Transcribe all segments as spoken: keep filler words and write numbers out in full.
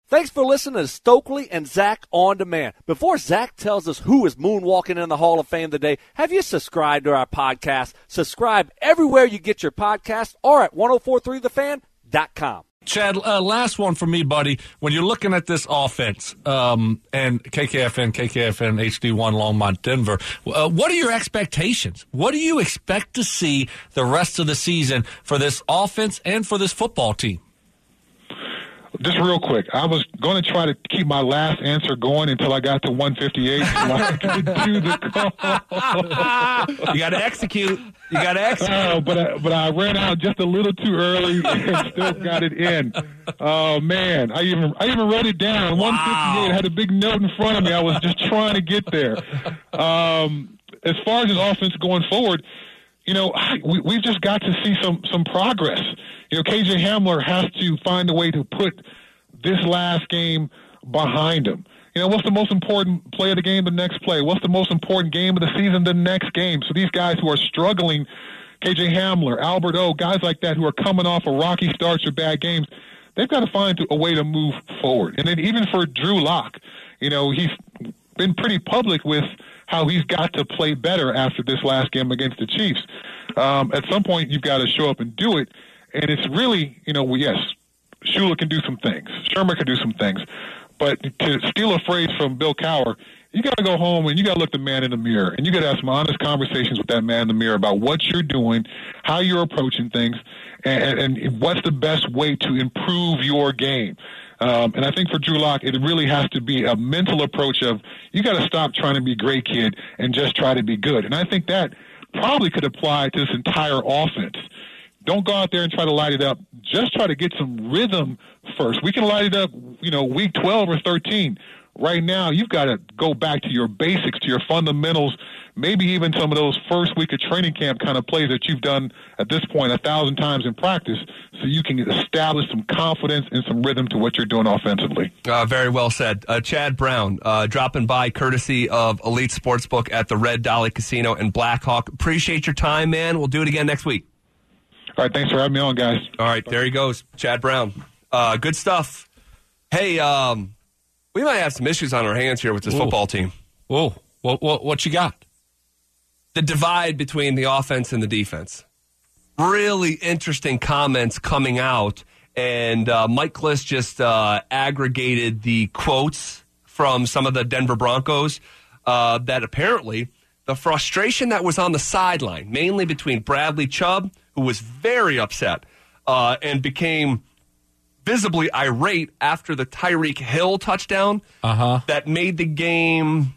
Thanks for listening to Stokely and Zach On Demand. Before Zach tells us who is moonwalking in the Hall of Fame today, have you subscribed to our podcast? Subscribe everywhere you get your podcast or at ten forty-three the fan dot com. Chad, uh, last one for me, buddy. When you're looking at this offense um, and K K F N, K K F N, H D one, Longmont, Denver, uh, what are your expectations? What do you expect to see the rest of the season for this offense and for this football team? Just real quick, I was going to try to keep my last answer going until I got to one fifty-eight. So I could do the call. You got to execute. You got to execute. Uh, but, I, but I ran out just a little too early and still got it in. Oh, man. I even I even wrote it down. Wow. one fifty-eight. I had a big note in front of me. I was just trying to get there. Um, as far as his offense going forward, you know, we, we've just got to see some some progress. You know, K J Hamler has to find a way to put this last game behind him. You know, what's the most important play of the game? The next play. What's the most important game of the season? The next game. So these guys who are struggling, K J Hamler, Albert O, guys like that who are coming off of rocky starts or bad games, they've got to find a way to move forward. And then even for Drew Lock, you know, he's been pretty public with how he's got to play better after this last game against the Chiefs. Um, at some point, you've got to show up and do it. And it's really, you know, yes, Shula can do some things. Sherman can do some things. But to steal a phrase from Bill Cowher, you got to go home and you got to look the man in the mirror. And you got to have some honest conversations with that man in the mirror about what you're doing, how you're approaching things, and, and what's the best way to improve your game. Um, and I think for Drew Lock, it really has to be a mental approach of you got to stop trying to be great, kid, and just try to be good. And I think that probably could apply to this entire offense. Don't go out there and try to light it up. Just try to get some rhythm first. We can light it up, you know, week twelve or thirteen. Right now, you've got to go back to your basics, to your fundamentals, maybe even some of those first week of training camp kind of plays that you've done at this point a thousand times in practice so you can establish some confidence and some rhythm to what you're doing offensively. Uh, very well said. Uh, Chad Brown, uh, dropping by courtesy of Elite Sportsbook at the Red Dolly Casino in Blackhawk. Appreciate your time, man. We'll do it again next week. All right, thanks for having me on, guys. All right, there he goes, Chad Brown. Uh, good stuff. Hey, um, we might have some issues on our hands here with this Whoa. football team. Whoa, what, what, what you got? The divide between the offense and the defense. Really interesting comments coming out, and uh, Mike Klis just uh, aggregated the quotes from some of the Denver Broncos uh, that apparently the frustration that was on the sideline, mainly between Bradley Chubb, who was very upset uh, and became visibly irate after the Tyreek Hill touchdown uh-huh. that made the game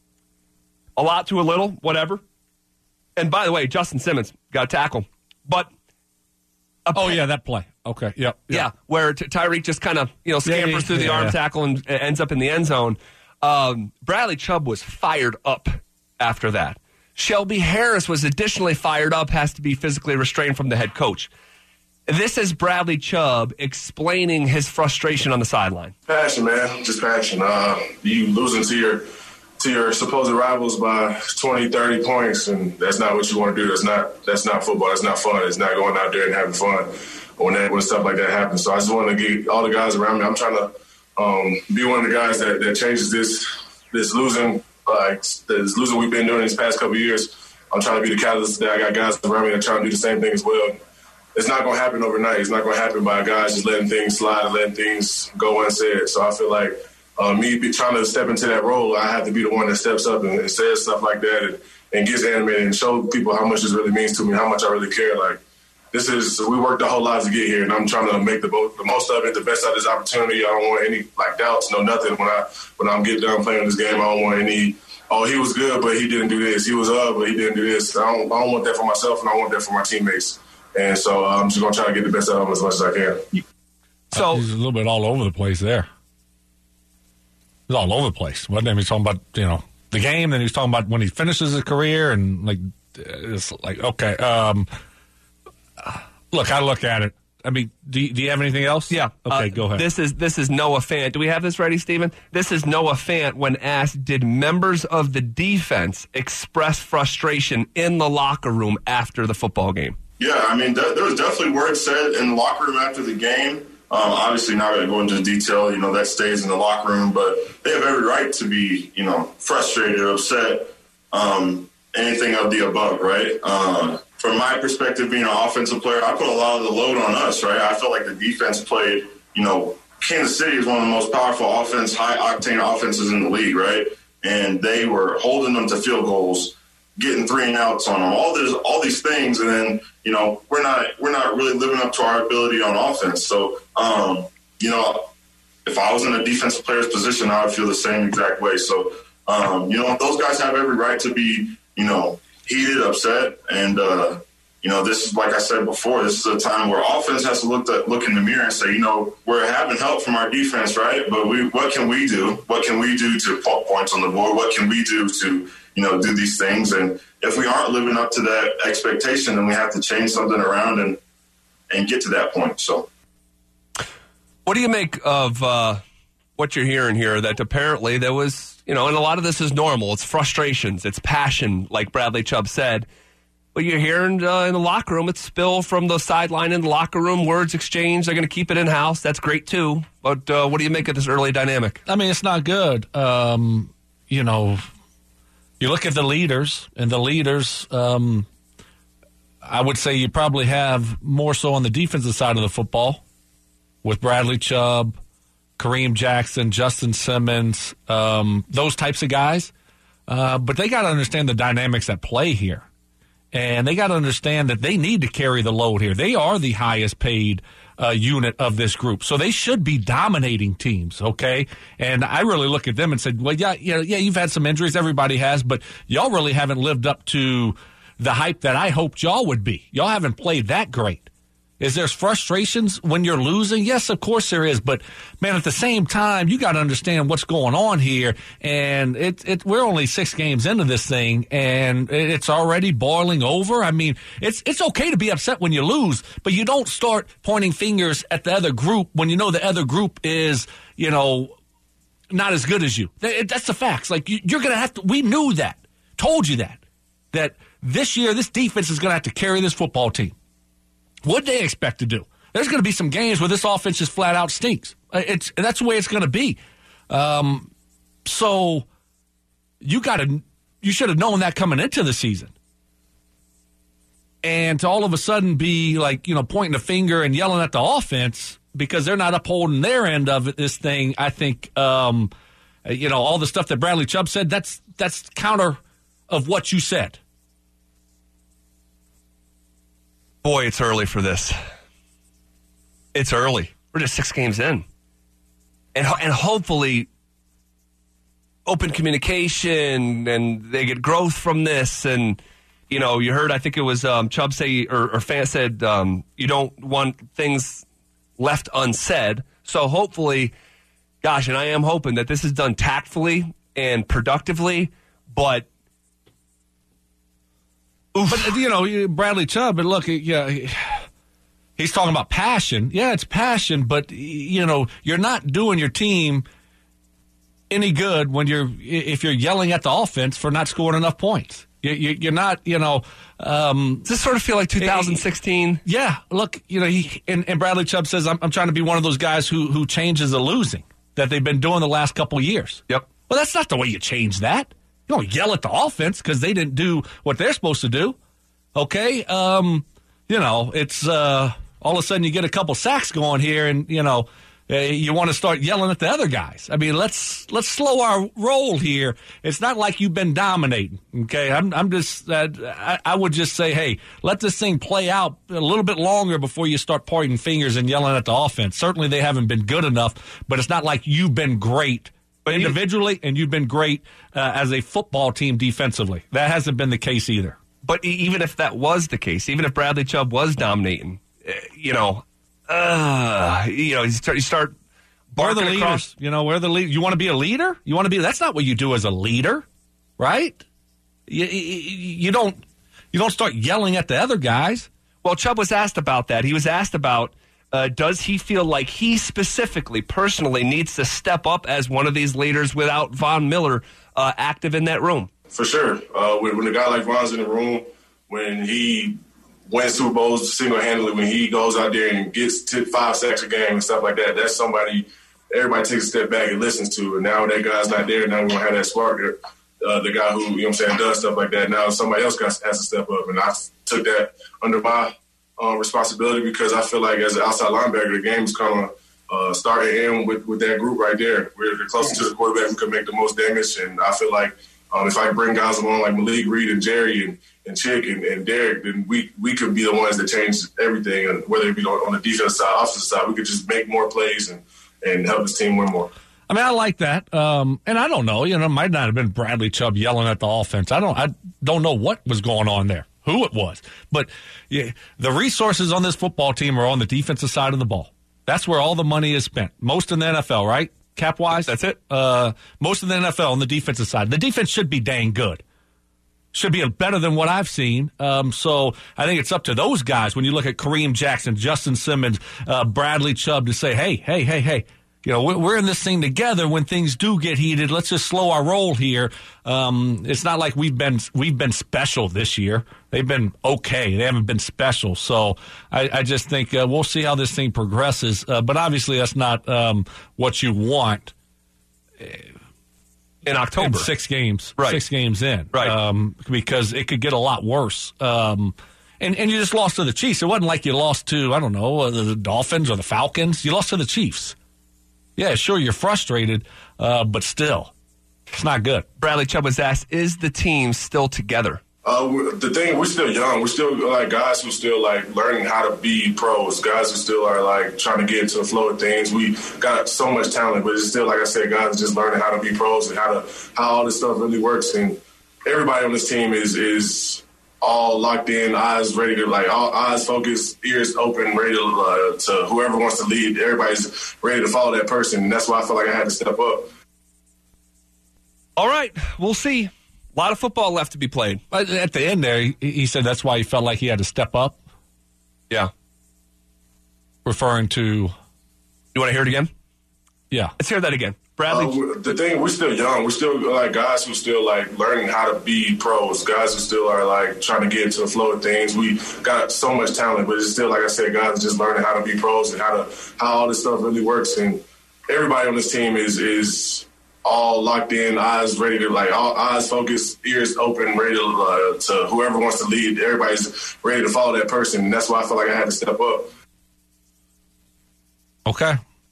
a lot to a little, whatever. And by the way, Justin Simmons got a tackle. But oh, yeah, that play. Okay, yep. yep. Yeah, where Ty- Tyreek just kind of, you know, scampers yeah, yeah, through the yeah, arm yeah. tackle and uh, ends up in the end zone. Um, Bradley Chubb was fired up after that. Shelby Harris was additionally fired up, has to be physically restrained from the head coach. This is Bradley Chubb explaining his frustration on the sideline. Passion, man, just passion. Uh, you losing to your to your supposed rivals by twenty, thirty points, and that's not what you want to do. That's not that's not football. That's not fun. It's not going out there and having fun when that when stuff like that happens. So I just want to get all the guys around me. I'm trying to um, be one of the guys that, that changes this this losing like this losing we've been doing these past couple of years. I'm trying to be the catalyst that I got guys around me that are trying to do the same thing as well. It's not going to happen overnight. It's not going to happen by guys just letting things slide, letting things go unsaid. So I feel like uh, me be trying to step into that role, I have to be the one that steps up and, and says stuff like that and, and gets animated and show people how much this really means to me, how much I really care. Like, this is, we worked our whole lives to get here, and I'm trying to make the, the most of it, the best out of this opportunity. I don't want any, like, doubts, no nothing. When, I, when I'm getting done playing this game, I don't want any, oh, he was good, but he didn't do this. He was up, but he didn't do this. I don't, I don't want that for myself, and I want that for my teammates. And so uh, I'm just going to try to get the best out of him as much as I can. So he's a little bit all over the place there. He's all over the place. Wasn't he? He was talking about, you know, the game, then he was talking about when he finishes his career, and, like, it's like, okay. Um, look, I look at it. I mean, do you, do you have anything else? Yeah. Okay, uh, go ahead. This is this is Noah Fant. Do we have this ready, Stephen? This is Noah Fant when asked, did members of the defense express frustration in the locker room after the football game? Yeah, I mean, th- there was definitely words said in the locker room after the game. Um, obviously, not going to go into detail. You know, that stays in the locker room, but they have every right to be, you know, frustrated or upset. Um, anything of the above, right? Uh, from my perspective, being an offensive player, I put a lot of the load on us, right? I felt like the defense played, you know, Kansas City is one of the most powerful offense, high-octane offenses in the league, right? And they were holding them to field goals, getting three and outs on them, all this, all these things, and then you know we're not we're not really living up to our ability on offense. So, um, you know, if I was in a defensive player's position, I would feel the same exact way. So, um, you know, those guys have every right to be, you know, heated, upset, and uh, you know, this is like I said before, this is a time where offense has to look at, look in the mirror and say, you know, we're having help from our defense, right? But we, what can we do? What can we do to put points on the board? What can we do to, you know, do these things? And if we aren't living up to that expectation, then we have to change something around and and get to that point. So, what do you make of uh, what you're hearing here? That apparently there was, you know, and a lot of this is normal. It's frustrations, it's passion, like Bradley Chubb said. But you're hearing uh, in the locker room, it's spill from the sideline in the locker room, words exchanged. They're going to keep it in-house. That's great, too. But uh, what do you make of this early dynamic? I mean, it's not good. Um, you know, you look at the leaders, and the leaders, um, I would say you probably have more so on the defensive side of the football with Bradley Chubb, Kareem Jackson, Justin Simmons, um, those types of guys. Uh, but they got to understand the dynamics at play here. And they got to understand that they need to carry the load here. They are the highest paid uh, unit of this group. So they should be dominating teams, okay? And I really look at them and said, well, yeah, yeah, yeah, you've had some injuries. Everybody has. But y'all really haven't lived up to the hype that I hoped y'all would be. Y'all haven't played that great. Is there frustrations when you're losing? Yes, of course there is. But, man, at the same time, you got to understand what's going on here. And it, it, we're only six games into this thing, and it's already boiling over. I mean, it's it's okay to be upset when you lose, but you don't start pointing fingers at the other group when you know the other group is, you know, not as good as you. That's the facts. Like, you're going to have to – we knew that, told you that, that this year this defense is going to have to carry this football team. What they expect to do? There's going to be some games where this offense just flat out stinks. It's that's the way it's going to be. Um, so you got to, you should have known that coming into the season. And to all of a sudden be like, you know, pointing a finger and yelling at the offense because they're not upholding their end of it, this thing. I think, um, you know, all the stuff that Bradley Chubb said, that's that's counter of what you said. Boy, it's early for this. It's early. We're just six games in. And and hopefully open communication and they get growth from this. And, you know, you heard, I think it was um, Chubb say, or, or Fan said, um, you don't want things left unsaid. So hopefully, gosh, and I am hoping that this is done tactfully and productively, but Oof. But, you know, Bradley Chubb, and look, yeah, he's talking about passion. Yeah, it's passion, but, you know, you're not doing your team any good when you're, if you're yelling at the offense for not scoring enough points. You, you, you're not, you know. Um, Does this sort of feel like two thousand sixteen? Yeah, look, you know, he and, and Bradley Chubb says, I'm, I'm trying to be one of those guys who, who changes the losing that they've been doing the last couple of years. Yep. Well, that's not the way you change that. You don't yell at the offense because they didn't do what they're supposed to do. Okay? Um, you know, it's uh, all of a sudden you get a couple sacks going here and, you know, uh, you want to start yelling at the other guys. I mean, let's let's slow our roll here. It's not like you've been dominating. Okay? I'm, I'm just, uh, I, I would just say, hey, let this thing play out a little bit longer before you start pointing fingers and yelling at the offense. Certainly they haven't been good enough, but it's not like you've been great individually, and you've been great uh, as a football team defensively. That hasn't been the case either. But even if that was the case, even if Bradley Chubb was dominating, uh, you know, uh, you know, you start, you start where are the leaders? Across. You know, where are the leaders? You want to be a leader? You want to be? That's not what you do as a leader, right? You, you, you don't you don't start yelling at the other guys. Well, Chubb was asked about that. He was asked about. Uh, does he feel like he specifically, personally, needs to step up as one of these leaders without Von Miller uh, active in that room? For sure. Uh, when, when a guy like Von's in the room, when he win Super Bowls single-handedly, when he goes out there and gets to five sacks a game and stuff like that, that's somebody everybody takes a step back and listens to. And now that guy's not there, now we're going to have that spark. Uh, the guy who, you know what I'm saying, does stuff like that, now somebody else has to step up. And I took that under my um, responsibility because I feel like as an outside linebacker, the game is kind of uh, starting in with, with that group right there. We're the closest to the quarterback, we can make the most damage. And I feel like um, if I bring guys along like Malik Reed and Jerry and, and Chick and, and Derek, then we, we could be the ones that change everything. And whether it be on, on the defense side, offensive side, we could just make more plays and, and help his team win more. I mean, I like that, um, and I don't know. You know, it might not have been Bradley Chubb yelling at the offense. I don't. I don't know what was going on there, who it was. But yeah, the resources on this football team are on the defensive side of the ball. That's where all the money is spent. Most in the N F L, right? Cap wise, that's it. Uh, most of the N F L on the defensive side. The defense should be dang good. Should be better than what I've seen. Um, so I think it's up to those guys when you look at Kareem Jackson, Justin Simmons, uh, Bradley Chubb to say, hey, hey, hey, hey. You know, we're in this thing together. When things do get heated, let's just slow our roll here. Um, it's not like we've been we've been special this year. They've been okay. They haven't been special. So I, I just think uh, we'll see how this thing progresses. Uh, but obviously, that's not um, what you want in October. In six games, right? Six games in, right? Um, because it could get a lot worse. Um, and and you just lost to the Chiefs. It wasn't like you lost to I don't know the Dolphins or the Falcons. You lost to the Chiefs. Yeah, sure, you're frustrated, uh, but still, it's not good. Bradley Chubb was asked, is the team still together? Uh, the thing, we're still young. We're still like guys who still like learning how to be pros. Guys who still are like trying to get into the flow of things. We got so much talent, but it's still, like I said, guys are just learning how to be pros and how to how all this stuff really works. And everybody on this team is is all locked in, eyes ready to, like, all eyes focused, ears open, ready to, uh, to whoever wants to lead. Everybody's ready to follow that person, and that's why I feel like I had to step up. All right, we'll see. A lot of football left to be played. At the end there, he, he said that's why he felt like he had to step up. Yeah. Referring to... You want to hear it again? Yeah. Let's hear that again. Bradley? Uh, the thing, we're still young. We're still like guys who still like learning how to be pros. Guys who still are like trying to get into the flow of things. We got so much talent, but it's still, like I said, guys are just learning how to be pros and how to how all this stuff really works. And everybody on this team is is all locked in, eyes ready to, like, all eyes focused, ears open, ready to, uh, to whoever wants to lead. Everybody's ready to follow that person, and that's why I feel like I had to step up. Okay.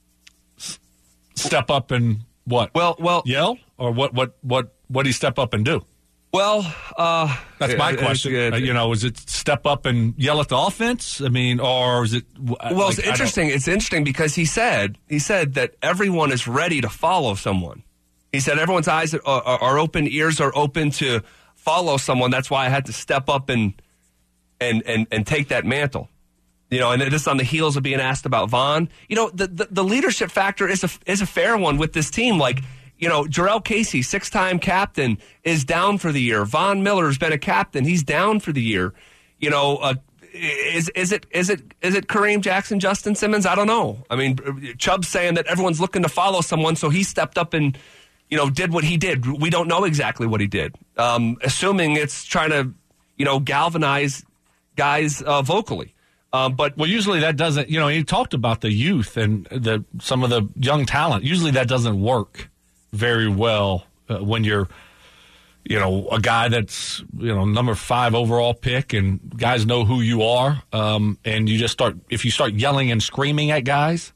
Step up and what? Well, well, yell or what? What? What? What do you step up and do? Well, uh, that's my question. Uh, you know, is it step up and yell at the offense? I mean, or is it? Well, like, it's interesting. It's interesting because he said he said that everyone is ready to follow someone. He said everyone's eyes are, are, are open, ears are open to follow someone. That's why I had to step up and and and and take that mantle. You know, and this on the heels of being asked about Von. You know, the, the, the leadership factor is a, is a fair one with this team. Like, you know, Jarrell Casey, six-time captain, is down for the year. Von Miller's been a captain. He's down for the year. You know, uh, is is it is it is it Kareem Jackson, Justin Simmons? I don't know. I mean, Chubb's saying that everyone's looking to follow someone, so he stepped up and, you know, did what he did. We don't know exactly what he did. Um, assuming it's trying to, you know, galvanize guys uh, vocally. Um, but well, usually that doesn't. You know, he talked about the youth and the some of the young talent. Usually that doesn't work very well uh, when you're, you know, a guy that's, you know, number five overall pick and guys know who you are. Um, and you just start if you start yelling and screaming at guys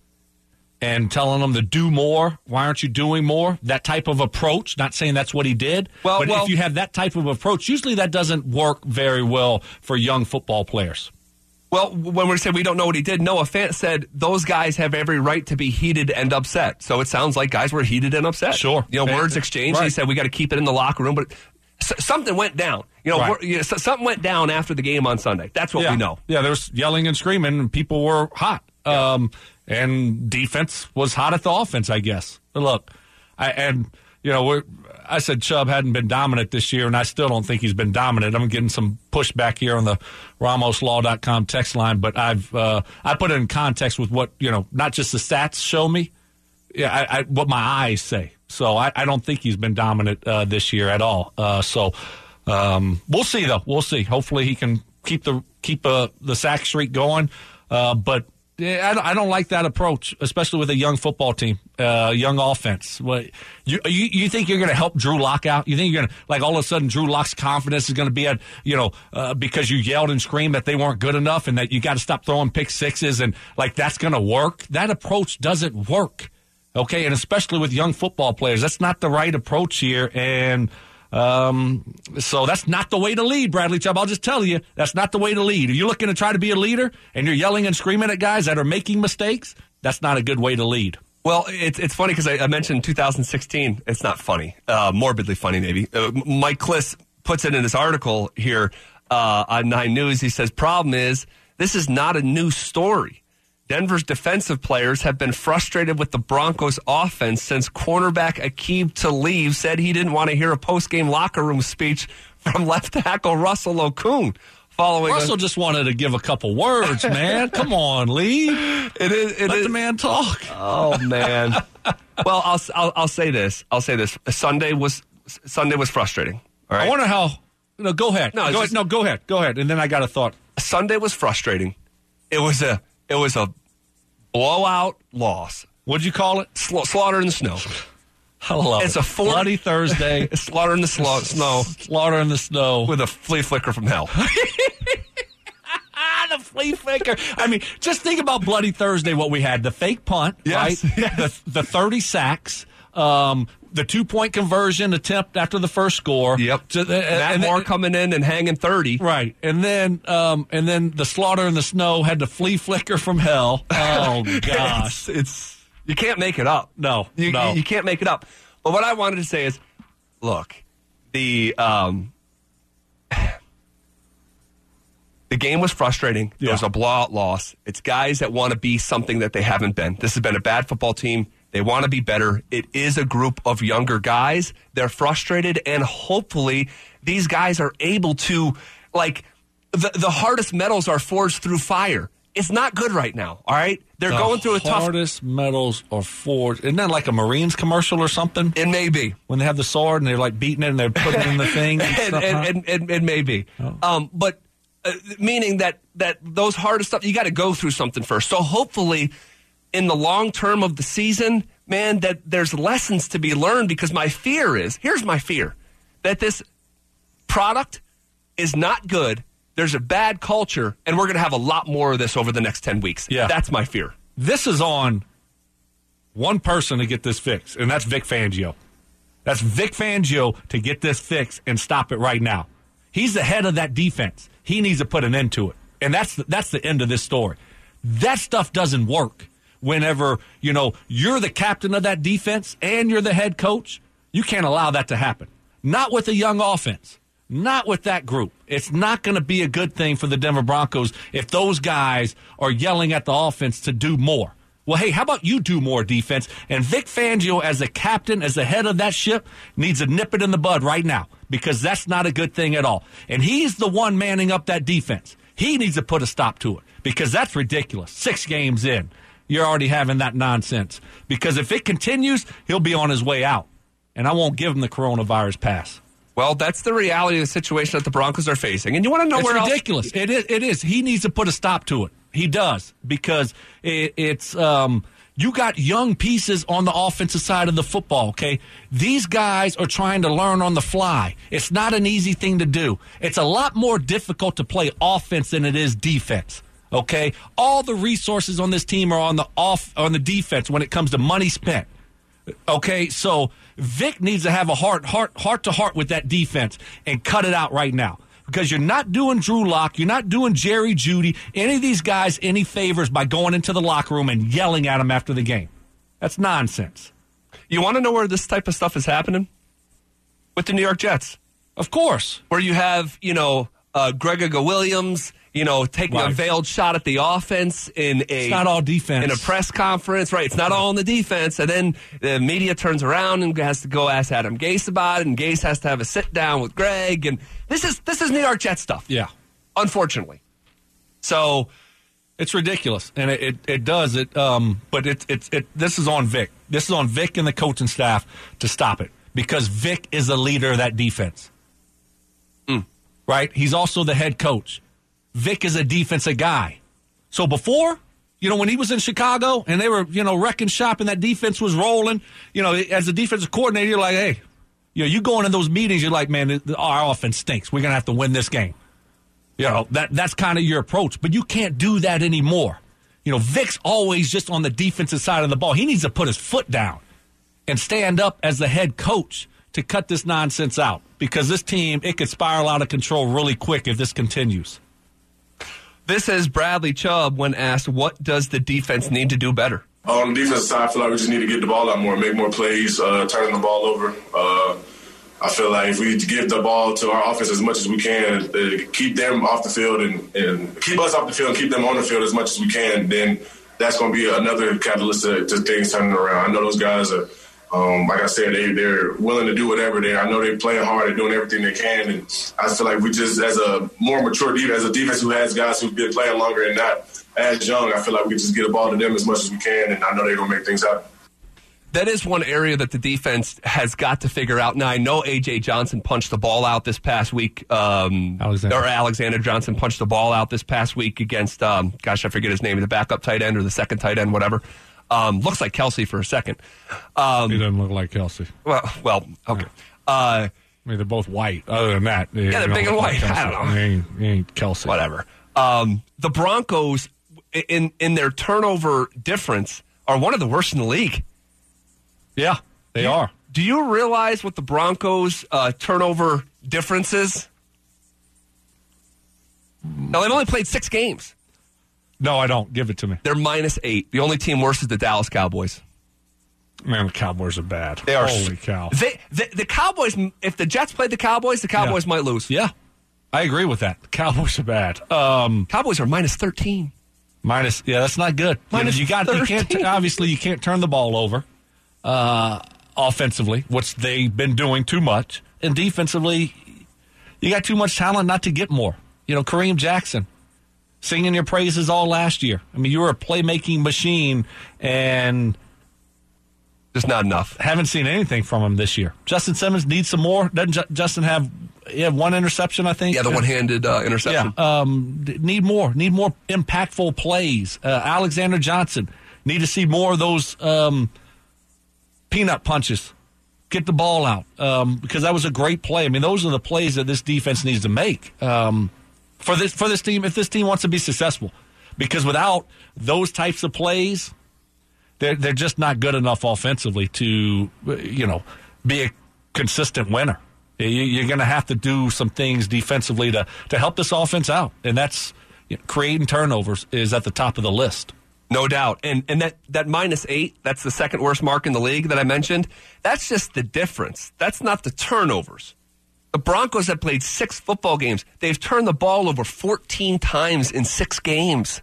and telling them to do more. Why aren't you doing more? That type of approach. Not saying that's what he did, well, but well, if you have that type of approach, usually that doesn't work very well for young football players. Well, when we say we don't know what he did, Noah Fant said those guys have every right to be heated and upset. So it sounds like guys were heated and upset. Sure. You know, words exchanged. Right. He said we got to keep it in the locker room. But something went down. You know, right. you know, something went down after the game on Sunday. That's what yeah. we know. Yeah, there was yelling and screaming, and people were hot. Yeah. Um, and defense was hot at the offense, I guess. But look, I, and, you know, we're, I said Chubb hadn't been dominant this year, and I still don't think he's been dominant. I'm getting some pushback here on the Ramos Law dot com text line, but I've uh, I put it in context with what, you know, not just the stats show me, yeah, I, I, what my eyes say. So I, I don't think he's been dominant uh, this year at all. Uh, so um, we'll see, though. We'll see. Hopefully he can keep the keep uh, the sack streak going. Uh, but yeah, I, don't, I don't like that approach, especially with a young football team, uh, young offense. What you, you you think you're going to help Drew Lock out? You think you're going to, like, all of a sudden Drew Lock's confidence is going to be at, you know, uh, because you yelled and screamed that they weren't good enough and that you got to stop throwing pick sixes and, like, that's going to work? That approach doesn't work, okay? And especially with young football players, that's not the right approach here. And um, so that's not the way to lead, Bradley Chubb. I'll just tell you, that's not the way to lead. If you're looking to try to be a leader and you're yelling and screaming at guys that are making mistakes, that's not a good way to lead. Well, it's it's funny because I, I mentioned two thousand sixteen. It's not funny, uh, morbidly funny maybe. Uh, Mike Klis puts it in his article here uh, on Nine News. He says, problem is, this is not a new story. Denver's defensive players have been frustrated with the Broncos' offense since cornerback Aqib Talib said he didn't want to hear a post-game locker room speech from left tackle Russell Okung. Following Russell a- just wanted to give a couple words, man. Come on, Lee. It is. It Let is. the man talk. Oh man. Well, I'll, I'll I'll say this. I'll say this. Sunday was Sunday was frustrating. All right. I wonder how. No, go ahead. No, No, it's go just- ahead. No, go ahead. Go ahead. And then I got a thought. Sunday was frustrating. It was a it was a blowout loss. What'd you call it? Sla- slaughter in the snow. I love It's it. a four- Bloody Thursday. Slaughter in the slo- snow Slaughter in the snow. with a flea flicker from hell. Ah, the flea flicker. I mean, just think about Bloody Thursday, what we had. The fake punt, Yes, right? yes. The, the thirty sacks, um, the two-point conversion attempt after the first score. Yep. To the, Matt and Moore then, coming in and hanging thirty. right. And then um, and then the slaughter in the snow had the flea flicker from hell. Oh, gosh. It's, it's you can't make it up. No, You, no. you, you can't make it up. But what I wanted to say is, look, the um, the game was frustrating. It Yeah. was a blowout loss. It's guys that want to be something that they haven't been. This has been a bad football team. They want to be better. It is a group of younger guys. They're frustrated, and hopefully these guys are able to, like, the, the hardest metals are forged through fire. It's not good right now, all right? They're The going through a tough... hardest metals are forged. Isn't that like a Marines commercial or something? It may be. When they have the sword and they're like beating it and they're putting it in the thing. And, and, stuff, and, huh? and, and it may be. Oh. Um, but uh, meaning that, that those hardest stuff, you got to go through something first. So hopefully in the long term of the season, man, that there's lessons to be learned, because my fear is, here's my fear, that this product is not good. There's a bad culture, and we're going to have a lot more of this over the next ten weeks. Yeah. That's my fear. This is on one person to get this fixed, and that's Vic Fangio. That's Vic Fangio to get this fixed and stop it right now. He's the head of that defense. He needs to put an end to it. And that's the, that's the end of this story. That stuff doesn't work whenever, you know, you're the captain of that defense and you're the head coach. You can't allow that to happen. Not with a young offense. Not with that group. It's not going to be a good thing for the Denver Broncos if those guys are yelling at the offense to do more. Well, hey, how about you do more defense? And Vic Fangio, as the captain, as the head of that ship, needs to nip it in the bud right now, because that's not a good thing at all. And he's the one manning up that defense. He needs to put a stop to it, because that's ridiculous. Six games in, you're already having that nonsense. Because if it continues, he'll be on his way out. And I won't give him the coronavirus pass. Well, that's the reality of the situation that the Broncos are facing. And you want to know It's where ridiculous. else? It is. It is. He needs to put a stop to it. He does, because it, it's um, you got young pieces on the offensive side of the football. Okay, these guys are trying to learn on the fly. It's not an easy thing to do. It's a lot more difficult to play offense than it is defense. Okay, all the resources on this team are on the off on the defense when it comes to money spent. Okay, so Vic needs to have a heart, heart, heart to heart with that defense and cut it out right now, because you're not doing Drew Lock, you're not doing Jerry Jeudy, any of these guys any favors by going into the locker room and yelling at them after the game. That's nonsense. You want to know where this type of stuff is happening? With the New York Jets. Of course. Where you have, you know, uh, Gregor Williams, you know, taking Right. a veiled shot at the offense in a It's not all defense. in a press conference, right? It's not all in the defense, and then the media turns around and has to go ask Adam Gase about it, and Gase has to have a sit down with Greg, and this is this is New York Jets stuff. Yeah. Unfortunately, so It's ridiculous, and it, it, it does it. Um, but it, it, it, this is on Vic. This is on Vic and the coaching staff to stop it, because Vic is the leader of that defense. Mm. Right? He's also the head coach. Vic is a defensive guy. So before, you know, when he was in Chicago and they were, you know, wrecking shop and that defense was rolling, you know, as a defensive coordinator, you're like, hey, you know, you go into those meetings, you're like, man, our offense stinks. We're going to have to win this game. You know, that that's kind of your approach. But you can't do that anymore. You know, Vic's always just on the defensive side of the ball. He needs to put his foot down and stand up as the head coach to cut this nonsense out, because this team, it could spiral out of control really quick if this continues. This is Bradley Chubb when asked, what does the defense need to do better? On the defensive side, I feel like we just need to get the ball out more, make more plays, uh, turning the ball over. Uh, I feel like if we give the ball to our offense as much as we can, uh, keep them off the field and, and keep us off the field and keep them on the field as much as we can, then that's going to be another catalyst to, to things turning around. I know those guys are, um, like I said, they, they're willing to do whatever. They, I know they're playing hard, they're doing everything they can, and I feel like we just, as a more mature defense, as a defense who has guys who've been playing longer and not as young, I feel like we just get the ball to them as much as we can, and I know they're going to make things happen. That is one area that the defense has got to figure out. Now, I know A J. Johnson punched the ball out this past week. Um, Alexander. Or Alexander Johnson punched the ball out this past week against, um, gosh, I forget his name, the backup tight end or the second tight end, whatever. Um, looks like Kelsey for a second. Um, he doesn't look like Kelsey. Well, well, okay. Uh, I mean, they're both white. Other than that, they, yeah, they're big and white. Like I don't know. He ain't, he ain't Kelsey. Whatever. Um, the Broncos, in in their turnover difference, are one of the worst in the league. Yeah, they do, are. Do you realize what the Broncos' uh, turnover difference is? Now, they've only played six games. No, I don't. Give it to me. They're minus eight. The only team worse is the Dallas Cowboys. Man, the Cowboys are bad. They are. Holy cow. They, the, the Cowboys, if the Jets played the Cowboys, the Cowboys yeah. might lose. Yeah, I agree with that. The Cowboys are bad. Um, Cowboys are minus thirteen. Minus, yeah, that's not good. Minus you got, you can't, obviously, you can't turn the ball over uh, offensively, which they've been doing too much. And defensively, you got too much talent not to get more. You know, Kareem Jackson, singing your praises all last year. I mean, you were a playmaking machine, and just not enough. Haven't seen anything from him this year. Justin Simmons needs some more. Doesn't J- Justin have he have one interception, I think? Yeah, the one-handed uh, interception. Yeah, um, need more. Need more impactful plays. Uh, Alexander Johnson, need to see more of those um, peanut punches. Get the ball out, um, because that was a great play. I mean, those are the plays that this defense needs to make. Um For this for this team, if this team wants to be successful, because without those types of plays, they're they're just not good enough offensively to, you know, be a consistent winner. You're going to have to do some things defensively to to help this offense out, and that's, you know, creating turnovers is at the top of the list. No doubt. And and that, that minus eight, that's the second worst mark in the league that I mentioned. That's just the difference. That's not the turnovers. The Broncos have played six football games. They've turned the ball over fourteen times in six games.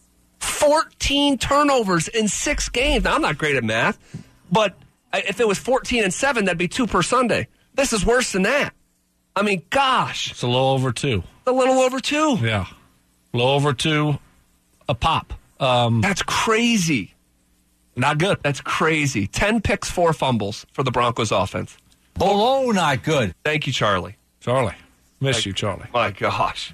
fourteen turnovers in six games. Now, I'm not great at math, but if it was fourteen and seven, that'd be two per Sunday. This is worse than that. I mean, gosh. It's a little over two. A little over two. Yeah. A little over two a pop. Um, That's crazy. Not good. That's crazy. Ten picks, four fumbles for the Broncos offense. Oh, not good. Thank you, Charlie. Charlie. Miss you, Charlie. My gosh.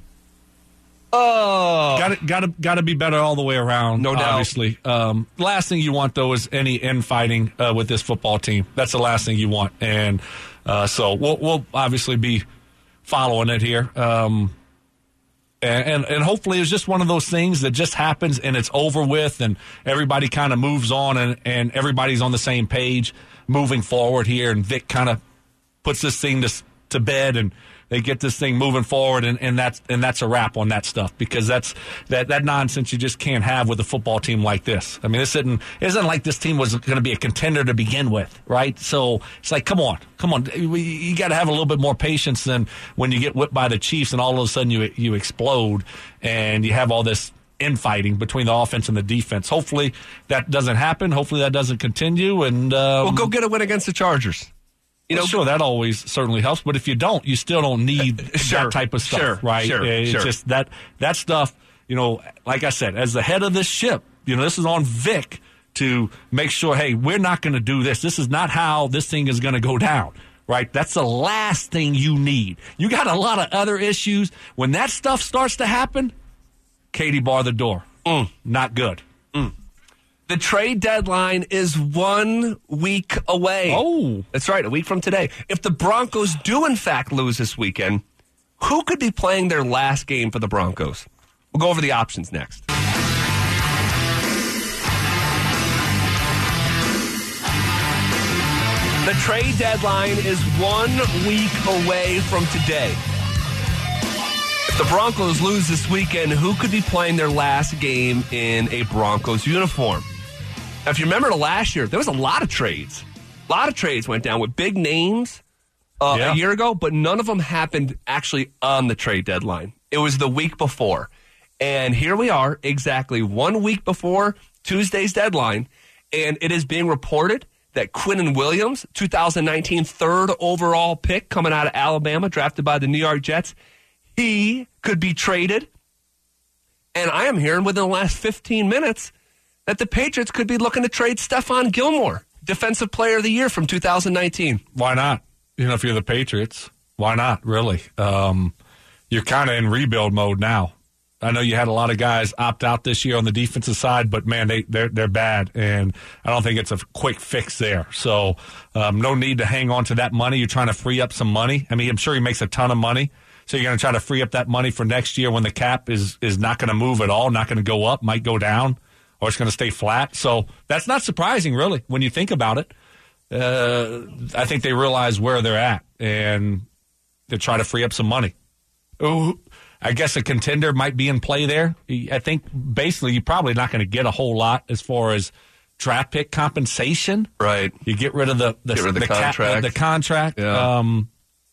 Oh. Got to, got to, got to be better all the way around, no doubt. Obviously. Um, last thing you want, though, is any infighting uh, with this football team. That's the last thing you want. And uh, so we'll, we'll obviously be following it here. Um, and, and, and hopefully it's just one of those things that just happens and it's over with and everybody kind of moves on and, and everybody's on the same page moving forward here. And Vic kind of puts this thing to, to bed and they get this thing moving forward, and, and that's and that's a wrap on that stuff, because that's that, that nonsense you just can't have with a football team like this. I mean, this isn't it isn't like this team was going to be a contender to begin with, right? So it's like, come on, come on, you got to have a little bit more patience than when you get whipped by the Chiefs and all of a sudden you you explode and you have all this infighting between the offense and the defense. Hopefully that doesn't happen. Hopefully that doesn't continue. And um, well, go get a win against the Chargers. You know, well, sure, that always certainly helps. But if you don't, you still don't need uh, sure, that type of stuff, sure, right? Sure, it's sure. just that that stuff. You know, like I said, as the head of this ship, you know, this is on Vic to make sure. Hey, we're not going to do this. This is not how this thing is going to go down. right? That's the last thing you need. You got a lot of other issues. When that stuff starts to happen, Katie, bar the door. Mm, not good. Mm. The trade deadline is one week away. Oh. That's right, a week from today. If the Broncos do, in fact, lose this weekend, who could be playing their last game for the Broncos? We'll go over the options next. The trade deadline is one week away from today. If the Broncos lose this weekend, who could be playing their last game in a Broncos uniform? Now, if you remember the last year, there was a lot of trades. A lot of trades went down with big names uh, yeah. a year ago, but none of them happened actually on the trade deadline. It was the week before. And here we are, exactly one week before Tuesday's deadline, and it is being reported that Quinnen Williams, two thousand nineteen third overall pick coming out of Alabama, drafted by the New York Jets, he could be traded. And I am hearing within the last fifteen minutes that the Patriots could be looking to trade Stephon Gilmore, Defensive Player of the Year from two thousand nineteen. Why not? You know, if you're the Patriots, why not, really? Um, you're kind of in rebuild mode now. I know you had a lot of guys opt out this year on the defensive side, but, man, they, they're, they're bad, and I don't think it's a quick fix there. So um, no need to hang on to that money. You're trying to free up some money. I mean, I'm sure he makes a ton of money, so you're going to try to free up that money for next year when the cap is, is not going to move at all, not going to go up, might go down, or it's going to stay flat. So that's not surprising, really, when you think about it. Uh, I think they realize where they're at, and they try to free up some money. Ooh, I guess a contender might be in play there. I think basically you're probably not going to get a whole lot as far as draft pick compensation. Right. You get rid of the the, get rid of the, the contract. Ca- the contract. Yeah. Um,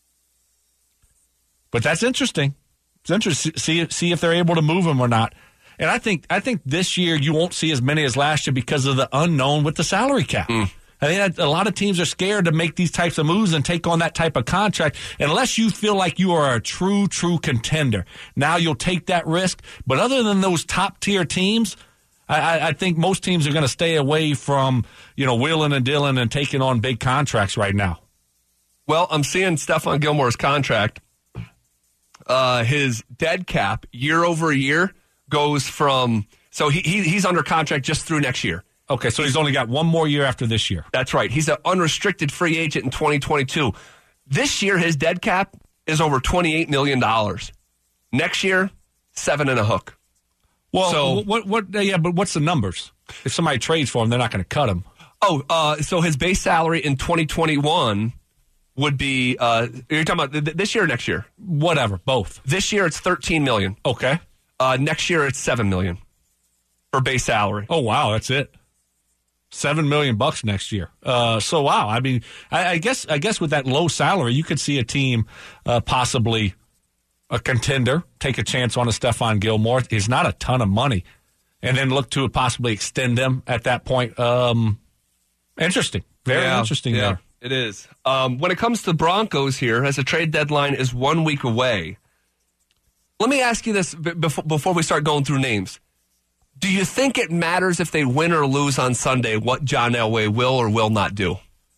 but that's interesting. It's interesting. See see if they're able to move him or not. And I think I think this year you won't see as many as last year because of the unknown with the salary cap. Mm. I think a lot of teams are scared to make these types of moves and take on that type of contract unless you feel like you are a true, true contender. Now you'll take that risk. But other than those top-tier teams, I, I think most teams are going to stay away from, you know, wheeling and dealing and taking on big contracts right now. Well, I'm seeing Stephon Gilmore's contract. Uh, his dead cap year over year goes from – so he, he he's under contract just through next year. Okay, so he's only got one more year after this year. That's right. He's an unrestricted free agent in twenty twenty-two. This year, his dead cap is over twenty-eight million dollars. Next year, seven and a hook. Well, so, what, what, yeah, but what's the numbers? If somebody trades for him, they're not going to cut him. Oh, uh, so his base salary in twenty twenty-one would be, uh, you're talking about th- this year or next year? Whatever, both. This year, it's thirteen million dollars. Okay. Uh, next year, it's seven million dollars for base salary. Oh, wow, that's it. Seven million bucks next year. Uh, so wow, I mean, I, I guess I guess with that low salary, you could see a team uh, possibly a contender take a chance on a Stephon Gilmore. It's not a ton of money, and then look to possibly extend them at that point. Um, interesting, very yeah, interesting. Yeah, there. It is. Um, when it comes to Broncos here, as the trade deadline is one week away, let me ask you this before before we start going through names. Do you think it matters if they win or lose on Sunday what John Elway will or will not do?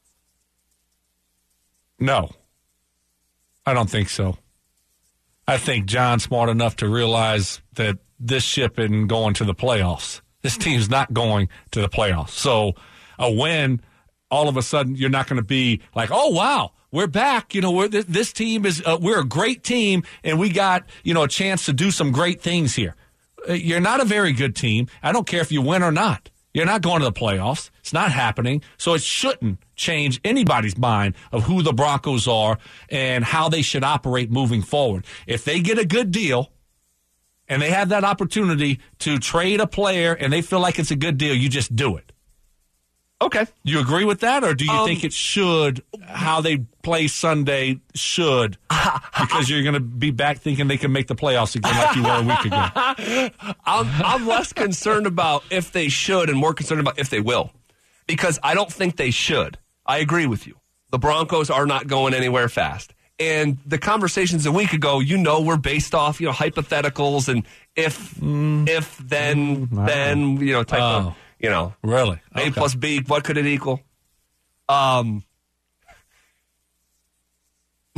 No. I don't think so. I think John's smart enough to realize that this ship isn't going to the playoffs. This team's not going to the playoffs. So a win, all of a sudden you're not going to be like, oh, wow, we're back. You know, we're, this, this team is, uh, we're a great team, and we got, you know, a chance to do some great things here. You're not a very good team. I don't care if you win or not. You're not going to the playoffs. It's not happening. So it shouldn't change anybody's mind of who the Broncos are and how they should operate moving forward. If they get a good deal and they have that opportunity to trade a player and they feel like it's a good deal, you just do it. Okay. You agree with that, or do you um, think it should, how they play Sunday should, because you're going to be back thinking they can make the playoffs again like you were a week ago? I'm, I'm less concerned about if they should and more concerned about if they will, because I don't think they should. I agree with you. The Broncos are not going anywhere fast. And the conversations a week ago, you know, were based off, you know, hypotheticals and if, mm, if, then, mm, then, you know, type oh. of. You know, really? A okay. plus B, what could it equal? Um,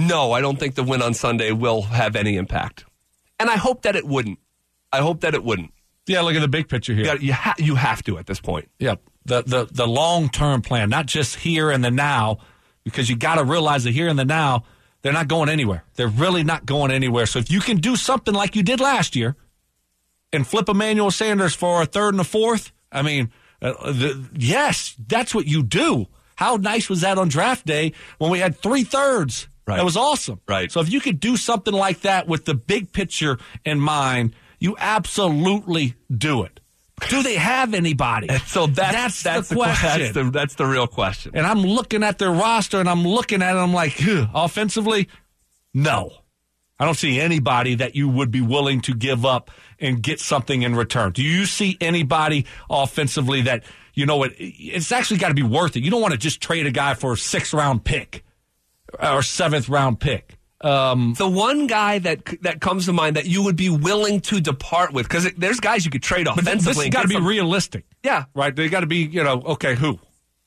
No, I don't think the win on Sunday will have any impact. And I hope that it wouldn't. I hope that it wouldn't. Yeah, look at the big picture here. You, gotta, you, ha- you have to at this point. Yep. The the the long-term plan, not just here and the now, because you got to realize that here and the now, they're not going anywhere. They're really not going anywhere. So if you can do something like you did last year and flip Emmanuel Sanders for a third and a fourth, I mean, uh, the, yes, that's what you do. How nice was that on draft day when we had three thirds? Right. That was awesome. Right. So if you could do something like that with the big picture in mind, you absolutely do it. Do they have anybody? And so that's, that's, that's the, the question. That's the, that's the real question. And I'm looking at their roster, and I'm looking at it, and I'm like, huh, offensively, no. I don't see anybody that you would be willing to give up and get something in return. Do you see anybody offensively that, you know, it, it's actually got to be worth it? You don't want to just trade a guy for a sixth-round pick or seventh-round pick. Um, the one guy that that comes to mind that you would be willing to depart with, because there's guys you could trade offensively. But this has got to be some, realistic. Yeah. Right? They got to be, you know, okay, who?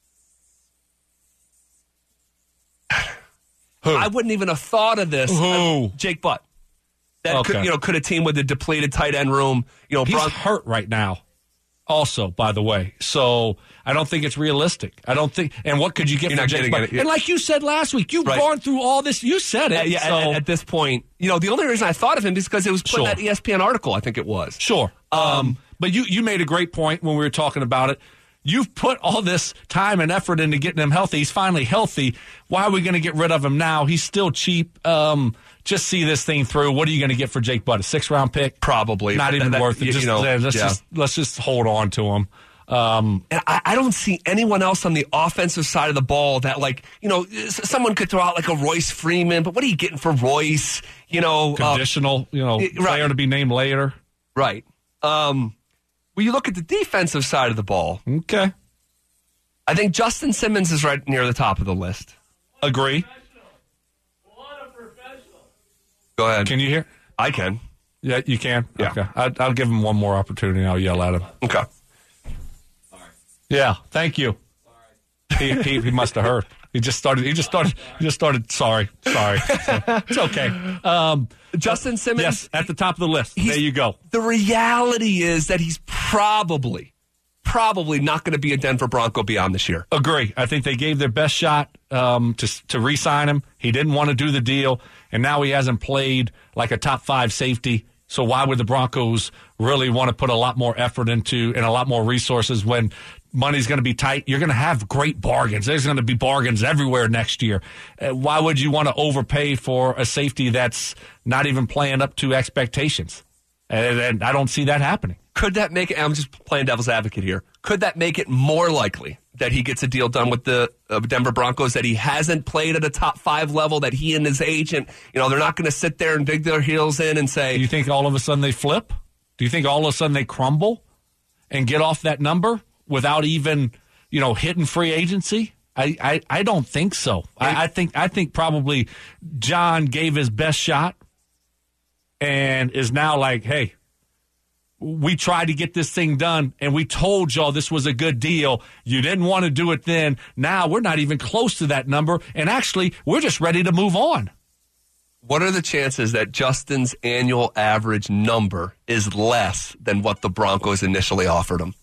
Who? I wouldn't even have thought of this. Who? Uh, Jake Butt. That Okay. could, you know, could a team with a depleted tight end room, you know, He's Bron- hurt right now. Also, by the way, so I don't think it's realistic. I don't think. And what could you get You're for not Jake getting Butt? it. And like you said last week, you've Right. gone through all this. You said it. Uh, yeah, so. at, at this point, you know, the only reason I thought of him is because it was put in Sure. that E S P N article, I think it was. Sure. Um, but you, you made a great point when we were talking about it. You've put all this time and effort into getting him healthy. He's finally healthy. Why are we going to get rid of him now? He's still cheap. Um, just see this thing through. What are you going to get for Jake Butt? A six-round pick? Probably. Not That- even that- worth it. you Just, know, let's, yeah. just, let's just hold on to him. Um, And I, I don't see anyone else on the offensive side of the ball that, like, you know, s- someone could throw out like a Royce Freeman, but what are you getting for Royce? You know, uh, conditional, you know, right. player to be named later. right. Um, when you look at the defensive side of the ball, Okay. I think Justin Simmons is right near the top of the list. Agree. Go ahead. Can you hear? I can. Yeah, you can? Yeah. Okay. I, I'll give him one more opportunity. I'll yell at him. Okay. Yeah, thank you. He, he, he must have heard. He just started. He just started. He just started. Sorry, sorry. So, it's okay. Um, Justin Simmons. yes, at the top of the list. He's- There you go. The reality is that he's probably, probably not going to be a Denver Bronco beyond this year. Agree. I think they gave their best shot um, to to re-sign him. He didn't want to do the deal, and now he hasn't played like a top five safety. So why would the Broncos really want to put a lot more effort into and a lot more resources when money's going to be tight? You're going to have great bargains. There's going to be bargains everywhere next year. Uh, why would you want to overpay for a safety that's not even playing up to expectations? And, and I don't see that happening. Could that make it, I'm just playing devil's advocate here, could that make it more likely that he gets a deal done with the uh, Denver Broncos, that he hasn't played at a top five level, that he and his agent, you know, they're not going to sit there and dig their heels in and say, Do you think all of a sudden they flip? Do you think all of a sudden they crumble and get off that number without even, you know, hitting free agency? I, I, I don't think so. I, I think I think probably John gave his best shot and is now like, hey, we tried to get this thing done, and we told y'all this was a good deal. You didn't want to do it then. Now we're not even close to that number, and actually we're just ready to move on. what are the chances that Justin's annual average number is less than what the Broncos initially offered him?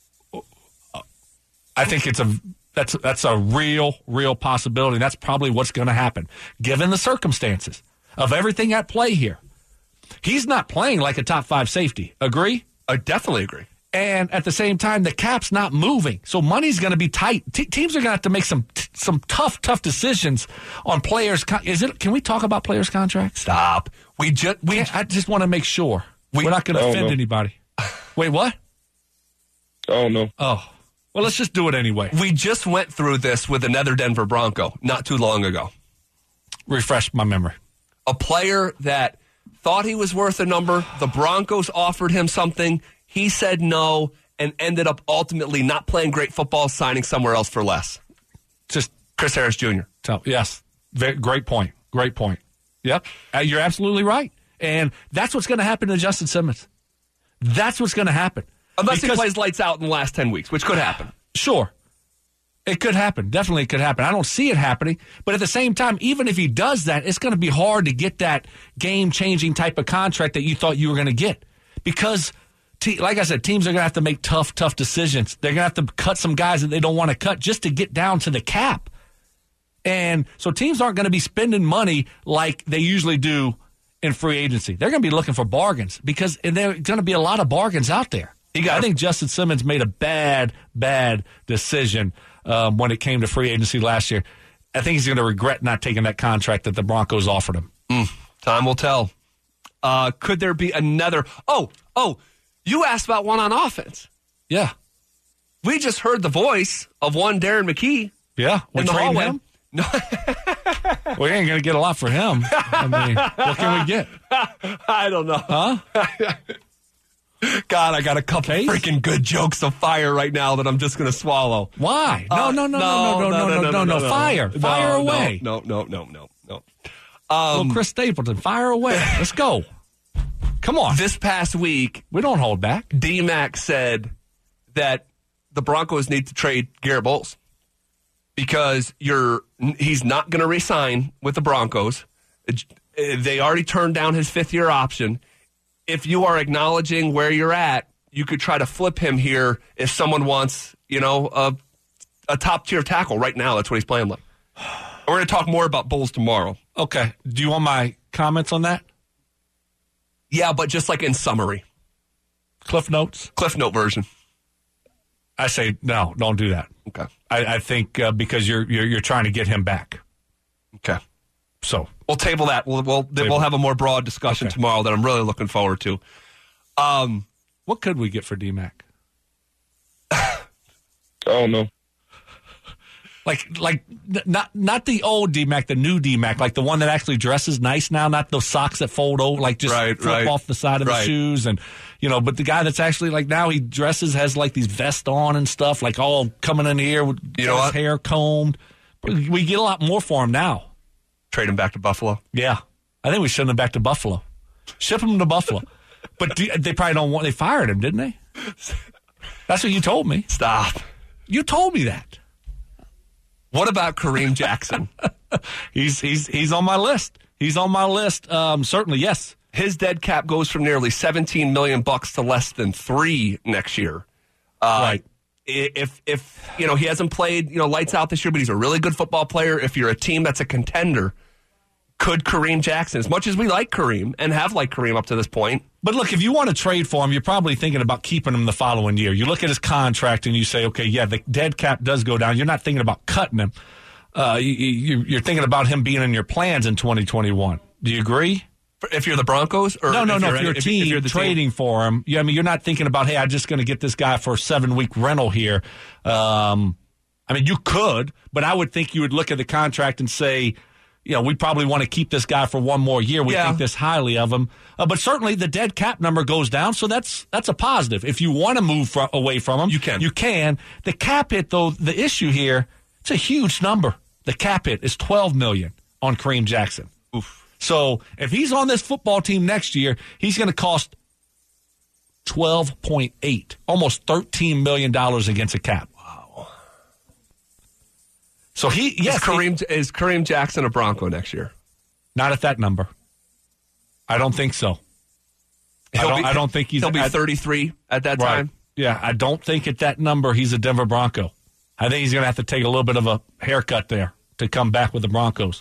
I think it's a that's that's a real, real possibility. That's probably what's going to happen, given the circumstances of everything at play here. He's not playing like a top five safety. Agree? I definitely agree. And at the same time, the cap's not moving, so money's going to be tight. T- teams are going to have to make some t- some tough, tough decisions on players. Con- is it? Can we talk about players' contracts? Stop. We just we I just want to make sure We- we're not going to I don't offend know. anybody. Wait, what? I don't know. Oh, well, let's just do it anyway. we just went through this with another Denver Bronco not too long ago. Refresh my memory. A player that thought he was worth a number. The Broncos offered him something. He said no and ended up ultimately not playing great football, signing somewhere else for less. Just Chris Harris Junior tell. Yes, very, great point. Great point. Yep, uh, you're absolutely right. And that's what's going to happen to Justin Simmons. That's what's going to happen. Unless Because- he plays lights out in the last ten weeks, which could happen. Sure. It could happen. Definitely it could happen. I don't see it happening. But at the same time, even if he does that, it's going to be hard to get that game-changing type of contract that you thought you were going to get. Because, te- like I said, teams are going to have to make tough, tough decisions. They're going to have to cut some guys that they don't want to cut just to get down to the cap. And so teams aren't going to be spending money like they usually do in free agency. They're going to be looking for bargains because there are going to be a lot of bargains out there. I think Justin Simmons made a bad, bad decision um, when it came to free agency last year. I think he's going to regret not taking that contract that the Broncos offered him. Mm, time will tell. Uh, could there be another? Oh, oh, you asked about one on offense. Yeah. We just heard the voice of one Darren McKee. Yeah. We're in the trading hallway. him? No. We ain't going to get a lot for him. I mean, what can we get? I don't know. Huh? God, I got a couple Case? freaking good jokes of fire right now that I'm just going to swallow. Why? No, Uh, no, no, no, no, no, no, no, no, no. Fire. Fire no, away. No, no, no, no, no. Well, Um, Chris Stapleton, fire away. Let's go. Come on. this past week, We don't hold back. D-Mac said that the Broncos need to trade Garrett Bowles because you're he's not going to re-sign with the Broncos. They already turned down his fifth-year option. If you are acknowledging where you're at, you could try to flip him here if someone wants, you know, a, a top-tier tackle. Right now, that's what he's playing like. We're going to talk more about Bulls tomorrow. Okay. Do you want my comments on that? Yeah, but just like in summary. Cliff Notes? Cliff Note version. I say no, don't do that. Okay. I, I think uh, because you're, you're you're trying to get him back. Okay. So We'll table that. We'll we'll, then we'll have a more broad discussion Okay. tomorrow that I'm really looking forward to. Um, what could we get for D-Mac? I don't know. Like, like n- not not the old D-Mac, the new D-Mac, like the one that actually dresses nice now, not those socks that fold over, like just Right, flip right. off the side of Right. the shoes, and you know. But the guy that's actually like now he dresses has like these vests on and stuff, like all coming in here with You know his what? hair combed. We get a lot more for him now. trade him back to Buffalo. Yeah, I think we send him back to Buffalo, ship him to Buffalo. But do, they probably don't want. They fired him, didn't they? That's what you told me. Stop. You told me that. What about Kareem Jackson? He's he's he's on my list. He's on my list. Um, certainly, yes. His dead cap goes from nearly seventeen million bucks to less than three next year. Uh, Right. If if you know he hasn't played you know lights out this year, but he's a really good football player. If you're a team that's a contender, could Kareem Jackson, as much as we like Kareem and have liked Kareem up to this point, But look, if you want to trade for him, you're probably thinking about keeping him the following year. You look at his contract and you say, okay, yeah, the dead cap does go down. You're not thinking about cutting him. Uh, you, you, you're thinking about him being in your plans in twenty twenty-one. Do you agree? if you're the Broncos, or No, no, if no. You're If you're a if, team if you're the trading team. for him, yeah, I mean, you're not thinking about, hey, I'm just going to get this guy for a seven-week rental here. Um, I mean, you could, but I would think you would look at the contract and say, you know, we probably want to keep this guy for one more year. We Yeah. think this highly of him. Uh, but certainly the dead cap number goes down, so that's that's a positive. If you want to move fro- away from him, You can. You can. The cap hit, though, the issue here, it's a huge number. The cap hit is twelve million dollars on Kareem Jackson. Oof. So if he's on this football team next year, he's going to cost twelve point eight, almost thirteen million dollars against a cap. Wow. So he, yes, is Kareem is Kareem Jackson a Bronco next year? not at that number. I don't think so. I He'll don't, be- I don't think he's He'll be at- thirty-three at that right. time. Yeah, I don't think at that number he's a Denver Bronco. I think he's going to have to take a little bit of a haircut there to come back with the Broncos.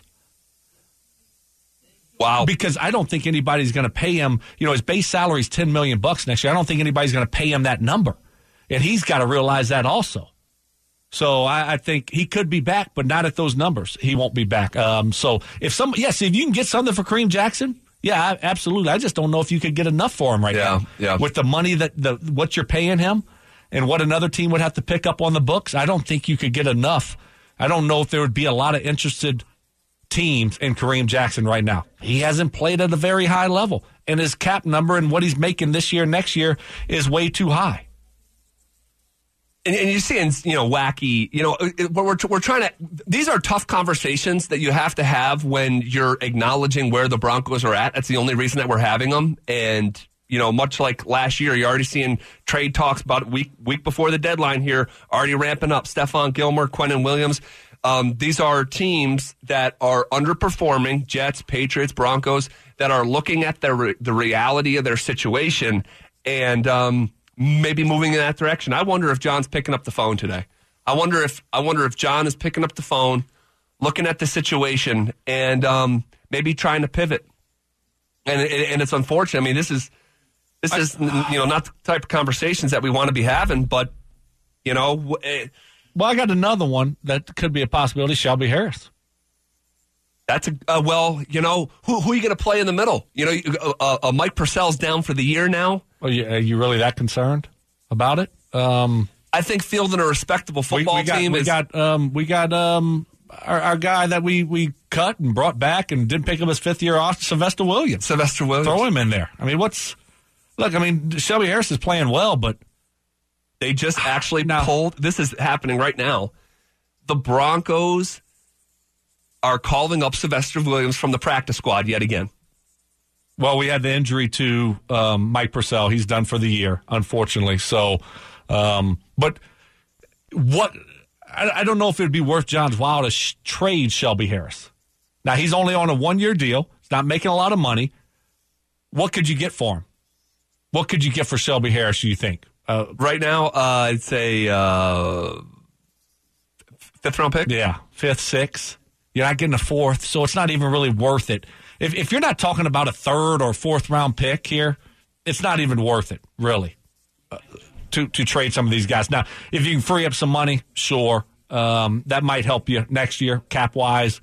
Wow. Because I don't think anybody's going to pay him. You know, his base salary is ten million bucks next year. I don't think anybody's going to pay him that number, and he's got to realize that also. So I, I think he could be back, but not at those numbers. He won't be back. Um, so if some, yes, if you can get something for Kareem Jackson, yeah, I, absolutely. I just don't know if you could get enough for him right Yeah, now. yeah. With the money that the what you're paying him, and what another team would have to pick up on the books, I don't think you could get enough. I don't know if there would be a lot of interested teams in Kareem Jackson right now. He hasn't played at a very high level, and his cap number and what he's making this year, next year is way too high. And, and you're seeing, you know, wacky, you know, it- we're, we're trying to, these are tough conversations that you have to have when you're acknowledging where the Broncos are at. That's the only reason that we're having them. And You know, much like last year, you're already seeing trade talks about a week, week before the deadline here, already ramping up. Stephon Gilmore, Quentin Williams. Um, these are teams that are underperforming, Jets, Patriots, Broncos, that are looking at the, re- the reality of their situation and um, maybe moving in that direction. I wonder if John's picking up the phone today. I wonder if I wonder if John is picking up the phone, looking at the situation, and um, maybe trying to pivot. And, and it's unfortunate. I mean, this is... This is, you know, not the type of conversations that we want to be having, but, you know. Eh. Well, I got another one that could be a possibility, Shelby Harris. That's a, uh, well, you know, who, who are you going to play in the middle? You know, uh, uh, Mike Purcell's down for the year now. Are you, are you really that concerned about it? Um, I think fielding a respectable football we, we got, team we is. Got, um, we got um, our, our guy that we, we cut and brought back and didn't pick up his fifth year off, Sylvester Williams. Sylvester Williams. Throw him in there. I mean, what's. Look, I mean, Shelby Harris is playing well, but they just actually now, pulled. This is happening right now. The Broncos are calling up Sylvester Williams from the practice squad yet again. Well, we had the injury to um, Mike Purcell. He's done for the year, unfortunately. So, um, but what I, I don't know if it would be worth John's while to sh- trade Shelby Harris. Now, he's only on a one-year deal. He's not making a lot of money. What could you get for him? What could you get for Shelby Harris, do you think? Uh, right now, uh, I'd say uh, fifth round pick. Yeah, fifth, sixth. You're not getting a fourth, so it's not even really worth it. If if you're not talking about a third or fourth round pick here, it's not even worth it, really, uh, to to trade some of these guys. Now, if you can free up some money, sure, um, that might help you next year, cap wise.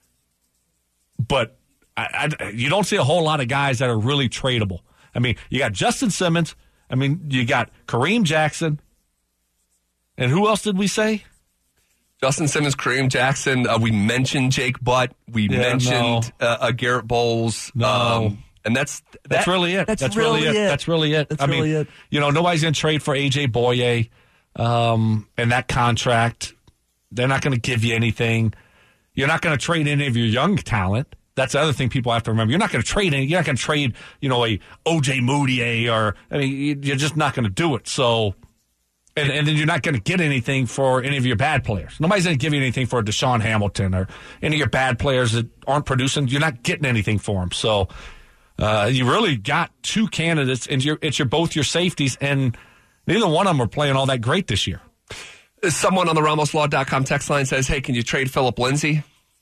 But I, I, you don't see a whole lot of guys that are really tradable. I mean, you got Justin Simmons. I mean, you got Kareem Jackson. And who else did we say? Justin Simmons, Kareem Jackson. Uh, we mentioned Jake Butt. We yeah, mentioned no. uh, uh, Garrett Bowles. No. Um, and that's that, that's really it. That's, that's really really it. it. That's really it. That's I really mean, it. You know, nobody's going to trade for A J Boye um, and that contract. They're not going to give you anything. You're not going to trade any of your young talent. That's the other thing people have to remember. You're not going to trade any. You're not going to trade, you know, a O J Moutier or I mean, you're just not going to do it. So, and, and then you're not going to get anything for any of your bad players. Nobody's going to give you anything for Deshaun Hamilton or any of your bad players that aren't producing. You're not getting anything for them. So, uh, you really got two candidates, and you're, it's your both your safeties, and neither one of them are playing all that great this year. Someone on the Ramos Law dot com text line says, "Hey, can you trade Philip Lindsay?"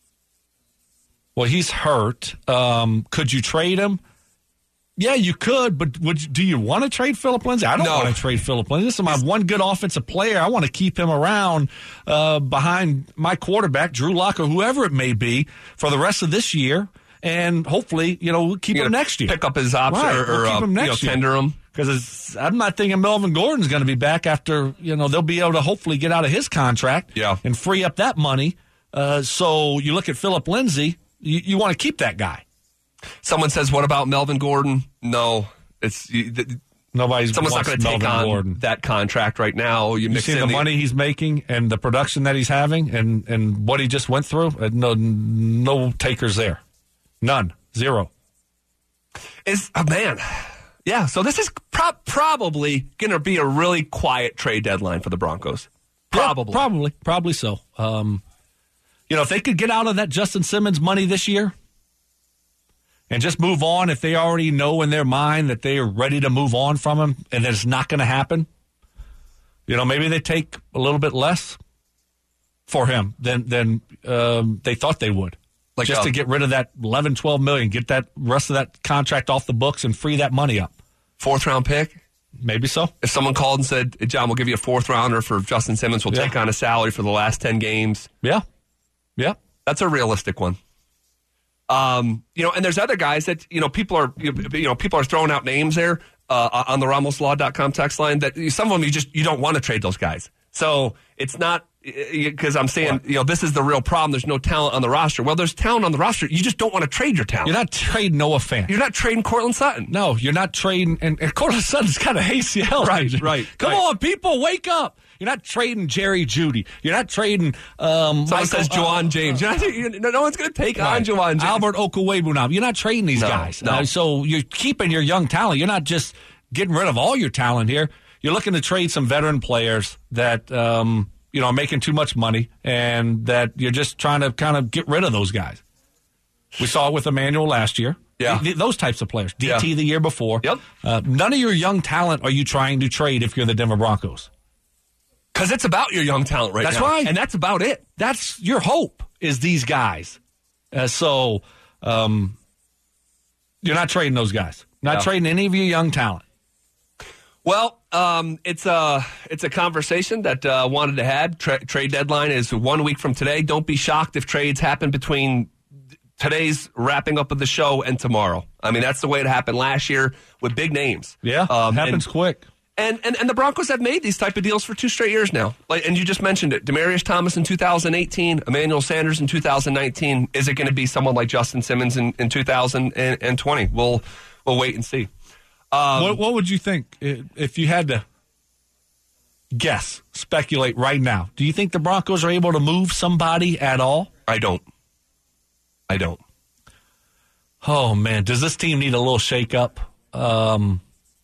Well, he's hurt. Um, could you trade him? Yeah, you could, but would you, do you want to trade Philip Lindsay? I don't no. want to trade Philip Lindsay. This is my one good offensive player. I want to keep him around uh, behind my quarterback, Drew Lock, or whoever it may be, for the rest of this year, and hopefully, you know, we'll keep You're him next year. Pick up his option right, or, we'll or keep uh, him next you know, tender him. Because I'm not thinking Melvin Gordon's going to be back after, you know, they'll be able to hopefully get out of his contract yeah. and free up that money. Uh, so you look at Philip Lindsay. You, you want to keep that guy. Someone says, "What about Melvin Gordon?" No, it's you, the, nobody's. Someone's not going to take Melvin on Gordon. that contract right now. You, you mix see in the, the money he's making and the production that he's having, and, and what he just went through. No, no takers there, none, zero. Is oh man, yeah. So this is pro- probably going to be a really quiet trade deadline for the Broncos. Probably, yeah, probably, probably so. Um, You know, if they could get out of that Justin Simmons money this year and just move on, if they already know in their mind that they are ready to move on from him and that it's not going to happen, you know, maybe they take a little bit less for him than than um, they thought they would. Like just uh, to get rid of that eleven, twelve million, get that rest of that contract off the books and free that money up. Fourth round pick? Maybe so. If someone called and said, "John, we'll give you a fourth rounder for Justin Simmons, we'll yeah. take on a salary for the last ten games." Yeah. Yeah, that's a realistic one. Um, you know, and there's other guys that you know people are you know people are throwing out names there uh, on the Ramos Law dot com text line that some of them you just you don't want to trade those guys. So it's not because I'm saying what? you know this is the real problem. There's no talent on the roster. Well, there's talent on the roster. You just don't want to trade your talent. You're not trading Noah Fant. You're not trading Cortland Sutton. No, you're not trading. And, and Cortland Sutton's got a A C L. Right, right. Come right. on, people, wake up. You're not trading Jerry Jeudy. You're not trading. Um, Someone Michael, says Juwan uh, James. You're not, you're, no one's going to take right. on Juwan James. Albert Okwuegbunam now. You're not trading these no, guys. No. Uh, so you're keeping your young talent. You're not just getting rid of all your talent here. You're looking to trade some veteran players that um, you know are making too much money, and that you're just trying to kind of get rid of those guys. We saw it with Emmanuel last year. Yeah. Th- those types of players. D T yeah. the year before. Yep. Uh, none of your young talent are you trying to trade if you're the Denver Broncos. Because it's about your young talent right that's now. That's right. And that's about it. That's your hope is these guys. Uh, so um, you're not trading those guys. Not yeah. trading any of your young talent. Well, um, it's a it's a conversation that I uh, wanted to have. Tra- trade deadline is one week from today. Don't be shocked if trades happen between today's wrapping up of the show and tomorrow. I mean, that's the way it happened last year with big names. Yeah, um, happens and, quick. And, and and the Broncos have made these type of deals for two straight years now. Like, and you just mentioned it. Demaryius Thomas in two thousand eighteen, Emmanuel Sanders in two thousand nineteen. Is it going to be someone like Justin Simmons in, in two thousand twenty? We'll we'll wait and see. Um, what, what would you think if you had to guess, speculate right now? Do you think the Broncos are able to move somebody at all? I don't. I don't. Oh, man. Does this team need a little shakeup? Um,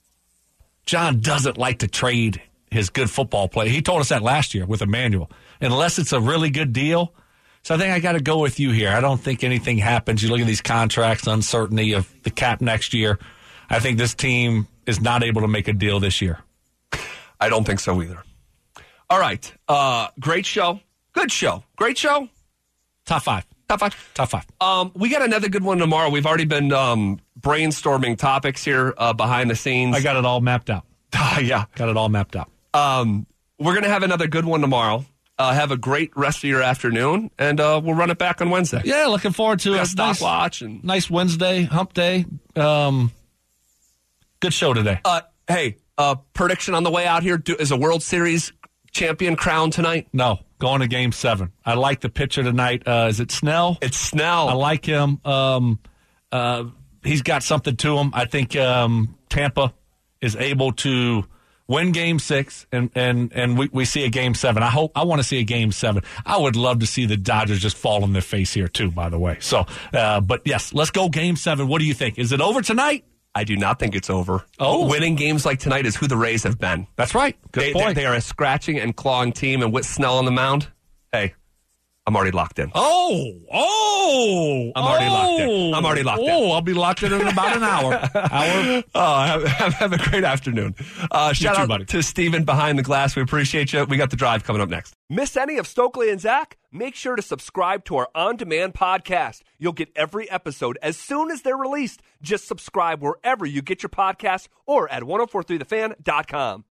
John doesn't like to trade his good football play. He told us that last year with Emmanuel. Unless it's a really good deal. So I think I got to go with you here. I don't think anything happens. You look at these contracts, uncertainty of the cap next year. I think this team is not able to make a deal this year. I don't think so either. All right. Uh, great show. Good show. Great show. Top five. Top five. Top five. Um, we got another good one tomorrow. We've already been um, brainstorming topics here uh, behind the scenes. I got it all mapped out. yeah. Got it all mapped out. Um, we're going to have another good one tomorrow. Uh, have a great rest of your afternoon, and uh, we'll run it back on Wednesday. Yeah, looking forward to a it. Stopwatch. and Nice Wednesday, hump day. Um, good show today. Uh, hey, uh, prediction on the way out here. Do, is a World Series champion crowned tonight? No, going to game seven. I like the pitcher tonight. Uh, is it Snell? It's Snell. I like him. Um, uh, he's got something to him. I think um, Tampa is able to win game six, and, and, and we, we see a game seven. I hope I want to see a game seven. I would love to see the Dodgers just fall on their face here, too, by the way. So, uh, but yes, let's go game seven. What do you think? Is it over tonight? I do not think it's over. Oh. Winning games like tonight is who the Rays have been. That's right. Good they, point. They, they are a scratching and clawing team, and with Snell on the mound, hey, I'm already locked in. Oh, oh, I'm already oh, locked in. I'm already locked oh, in. Oh, I'll be locked in in about an hour. hour. Oh, have, have, have a great afternoon. Uh, shout too, out buddy. to Steven behind the glass. We appreciate you. We got the drive coming up next. Miss any of Stokely and Zach? Make sure to subscribe to our on-demand podcast. You'll get every episode as soon as they're released. Just subscribe wherever you get your podcasts or at ten forty-three the fan dot com.